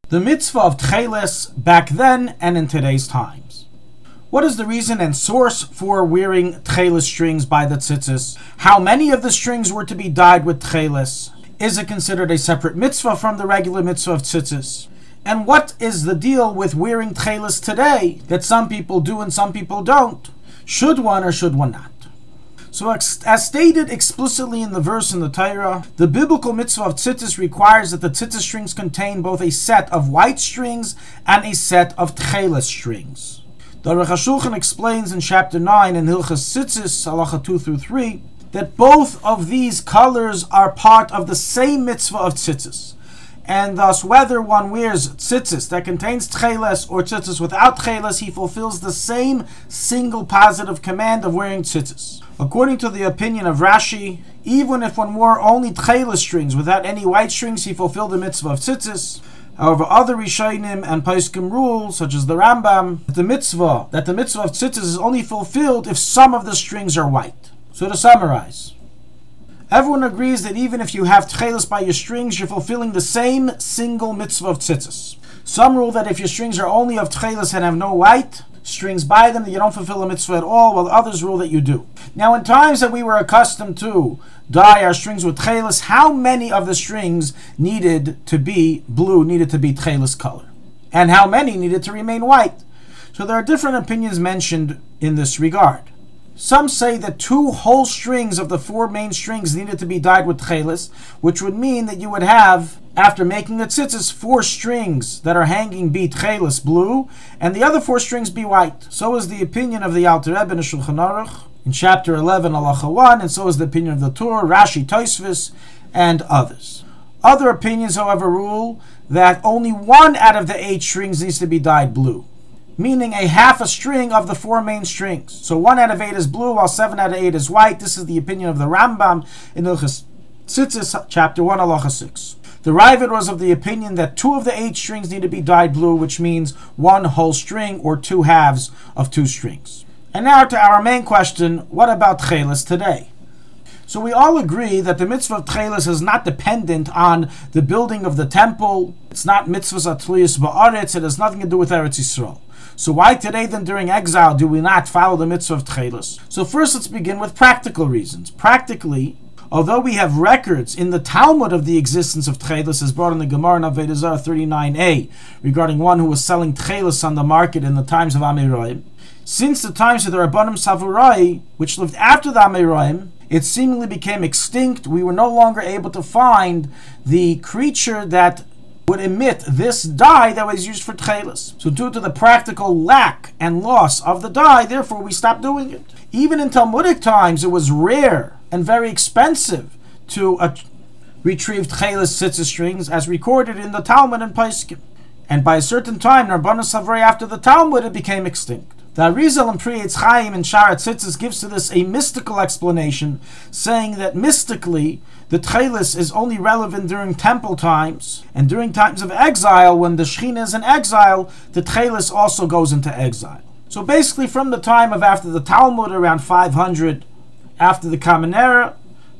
the mitzvah of tcheles back then and in today's times. What is the reason and source for wearing tcheles strings by the tzitzis? How many of the strings were to be dyed with tcheles? Is it considered a separate mitzvah from the regular mitzvah of tzitzis? And what is the deal with wearing tcheles today that some people do and some people don't? Should one or should one not? So as stated explicitly in the verse in the Torah, the biblical mitzvah of tzitzis requires that the tzitzis strings contain both a set of white strings and a set of tcheles strings. The Aruch HaShulchan explains in chapter 9 in Hilchas Tzitzis, halacha 2 through 3, that both of these colors are part of the same mitzvah of tzitzis. And thus, whether one wears tzitzis that contains tcheles or tzitzis without tcheles, he fulfills the same single positive command of wearing tzitzis. According to the opinion of Rashi, even if one wore only tcheles strings without any white strings, he fulfilled the mitzvah of tzitzis. However, other Rishonim and Poskim rule, such as the Rambam, that the mitzvah of tzitzis is only fulfilled if some of the strings are white. So to summarize, everyone agrees that even if you have tcheles by your strings, you're fulfilling the same single mitzvah of tzitzis. Some rule that if your strings are only of tcheles and have no white strings by them, that you don't fulfill a mitzvah at all, while others rule that you do. Now, in times that we were accustomed to dye our strings with tcheles, how many of the strings needed to be blue, needed to be tcheles color? And how many needed to remain white? So there are different opinions mentioned in this regard. Some say that 2 whole strings of the 4 main strings needed to be dyed with tcheles, which would mean that you would have, after making the tzitzis, 4 strings that are hanging be tcheles blue, and the other 4 strings be white. So is the opinion of the Alter Rebbe in Shulchan Aruch in chapter 11, halacha 1, and so is the opinion of the Torah, Rashi, Tosfos, and others. Other opinions, however, rule that only 1 out of the 8 strings needs to be dyed blue, meaning a half a string of the 4 main strings. So 1 out of 8 is blue, while 7 out of 8 is white. This is the opinion of the Rambam in Hilchos Tzitzis, chapter 1, halacha 6. The Ravid was of the opinion that 2 of the 8 strings need to be dyed blue, which means 1 whole string or 2 halves of 2 strings. And now to our main question, what about tcheles today? So we all agree that the mitzvah of tcheles is not dependent on the building of the temple. It's not mitzvahs atliyas ba'aretz. It has nothing to do with Eretz Yisrael. So why today then during exile do we not follow the mitzvah of tcheles? So first let's begin with practical reasons. Practically, although we have records in the Talmud of the existence of tcheles, as brought in the Gemara in Avodah Zarah 39a, regarding one who was selling tcheles on the market in the times of Amoraim, since the times of the Rabbanim Savurai, which lived after the Amoraim, it seemingly became extinct. We were no longer able to find the creature that would emit this dye that was used for tcheles. So due to the practical lack and loss of the dye, therefore we stopped doing it. Even in Talmudic times, it was rare and very expensive to retrieve tcheles tzitzis strings, as recorded in the Talmud and Poskim. And by a certain time, Rabbanim Savurai, after the Talmud, it became extinct. The Arizal and Pri Etz Chaim in Shara Tzitzis gives to this a mystical explanation, saying that mystically, the tcheles is only relevant during temple times, and during times of exile, when the Shekhinah is in exile, the tcheles also goes into exile. So basically, from the time of after the Talmud, around 500 after the Common Era,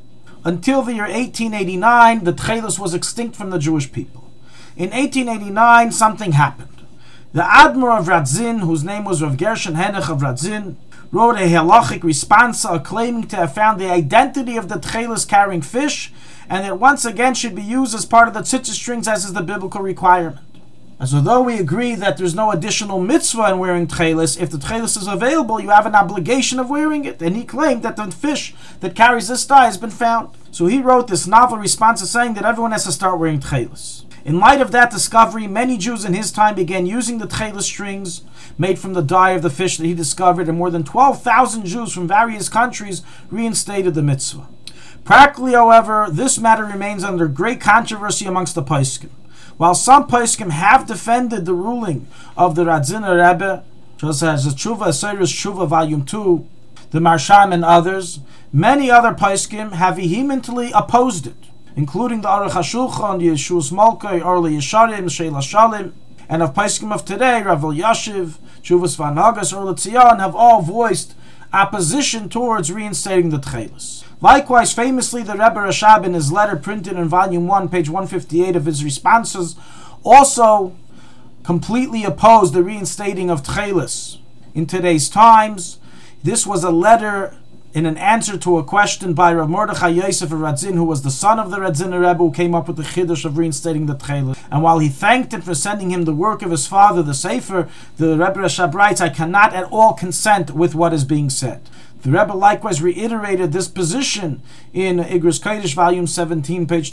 until the year 1889, the tcheles was extinct from the Jewish people. In 1889, something happened. The Admor of Radzin, whose name was Rav Gershon Henech of Radzin, wrote a halachic responsa claiming to have found the identity of the tcheles carrying fish, and it once again should be used as part of the tzitzis strings, as is the biblical requirement. As although we agree that there's no additional mitzvah in wearing tcheles, if the tcheles is available, you have an obligation of wearing it. And he claimed that the fish that carries this dye has been found. So he wrote this novel response saying that everyone has to start wearing tcheles. In light of that discovery, many Jews in his time began using the tcheles strings made from the dye of the fish that he discovered, and more than 12,000 Jews from various countries reinstated the mitzvah. Practically, however, this matter remains under great controversy amongst the Poskim. While some Poskim have defended the ruling of the Radziner Rebbe, just as the Tshuva Aseiros Tshuva Volume 2, the Marsham and others, many other Poskim have vehemently opposed it, including the Aruch HaShulchan, Yeshua Smolkai, Orly Yesharim, Sheila Shalim, and of Poskim of today, Rav Yashiv, Chuvas Van Hagas, Orly Tzion, have all voiced opposition towards reinstating the tcheles. Likewise, famously, the Rebbe Rashab, in his letter printed in Volume 1, page 158 of his responses, also completely opposed the reinstating of Tchelis. In today's times, this was a letter in an answer to a question by Rav Mordechai Yosef of Radzin, who was the son of the Radziner Rebbe, who came up with the chiddush of reinstating the Tchelis. And while he thanked him for sending him the work of his father, the Sefer, the Rebbe Rashab writes, I cannot at all consent with what is being said. The Rebbe likewise reiterated this position in Igros Kodesh, volume 17, page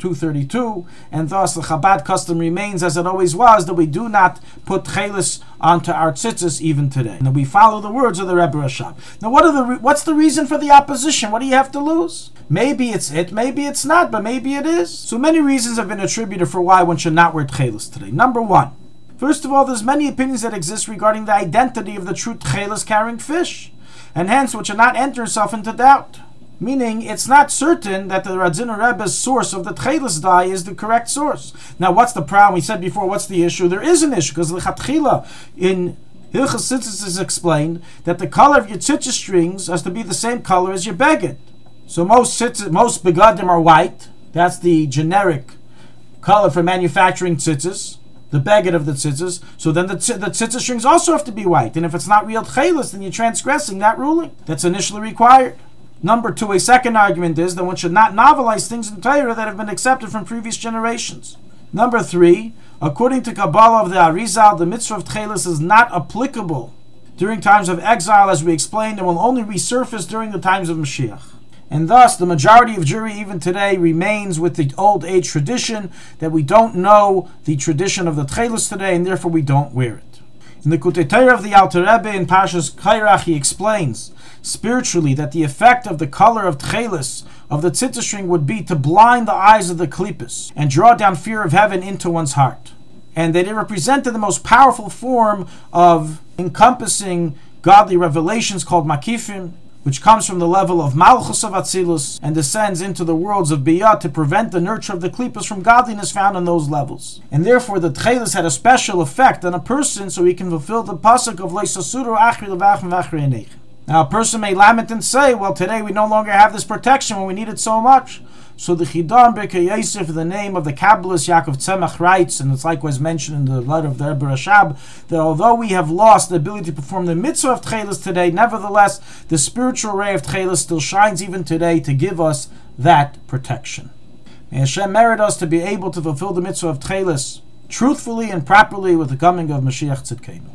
232, and thus the Chabad custom remains as it always was, that we do not put Tchelis onto our tzitzis even today. And that we follow the words of the Rebbe Rashab. Now, what's the reason for the opposition? What do you have to lose? Maybe it's it, maybe it's not, but maybe it is. So many reasons have been attributed for why one should not wear Tchelis today. Number one, first of all, there's many opinions that exist regarding the identity of the true Tchelis carrying fish, and hence which should not enter itself into doubt. Meaning, it's not certain that the Radziner Rebbe's source of the Tchelis dye is the correct source. Now, what's the problem? We said before, what's the issue? There is an issue, because L'chatchila in Hilchos Tzitzis is explained that the color of your tzitzis strings has to be the same color as your beged. So most begadim are white. That's the generic color for manufacturing tzitzis, the beged of the tzitzis. So then the tzitzis strings also have to be white. And if it's not real tchelis, then you're transgressing that ruling that's initially required. Number two, a second argument is that one should not novelize things in Torah that have been accepted from previous generations. Number three, according to Kabbalah of the Arizal, the mitzvah of tchelis is not applicable during times of exile, as we explained, and will only resurface during the times of Mashiach. And thus, the majority of Jewry even today remains with the old age tradition that we don't know the tradition of the Tchelis today, and therefore we don't wear it. In the Kutei Torah of the Alter Rebbe in Parshas Kairach, he explains spiritually that the effect of the color of Tchelis of the tzitzis string would be to blind the eyes of the Klippas and draw down fear of heaven into one's heart. And that it represented the most powerful form of encompassing godly revelations called Makifim, which comes from the level of Malchus of Atzilus and descends into the worlds of Biyah to prevent the nurture of the Klippas from godliness found on those levels. And therefore the Tchelis had a special effect on a person so he can fulfill the pasuk of Leisasuru Achri Levachem Vachri Enechem. Now a person may lament and say, well, today we no longer have this protection when we need it so much. So the Chidam Birkei Yosef, the name of the Kabbalist Yaakov Tzemach, writes, and it's likewise mentioned in the letter of the Rebbe Rashab, that although we have lost the ability to perform the mitzvah of Tchelis today, nevertheless, the spiritual ray of Tchelis still shines even today to give us that protection. May Hashem merit us to be able to fulfill the mitzvah of Tchelis truthfully and properly with the coming of Mashiach Tzidkenu.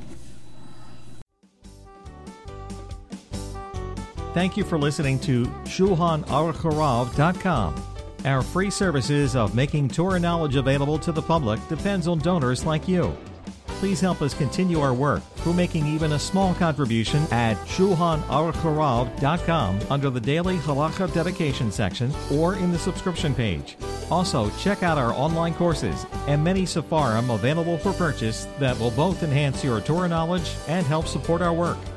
Thank you for listening to ShulchanAruch Our free services of making Torah knowledge available to the public depends on donors like you. Please help us continue our work through making even a small contribution at ShulchanAruch under the Daily Halacha Dedication section or in the subscription page. Also, check out our online courses and many Sefarim available for purchase that will both enhance your Torah knowledge and help support our work.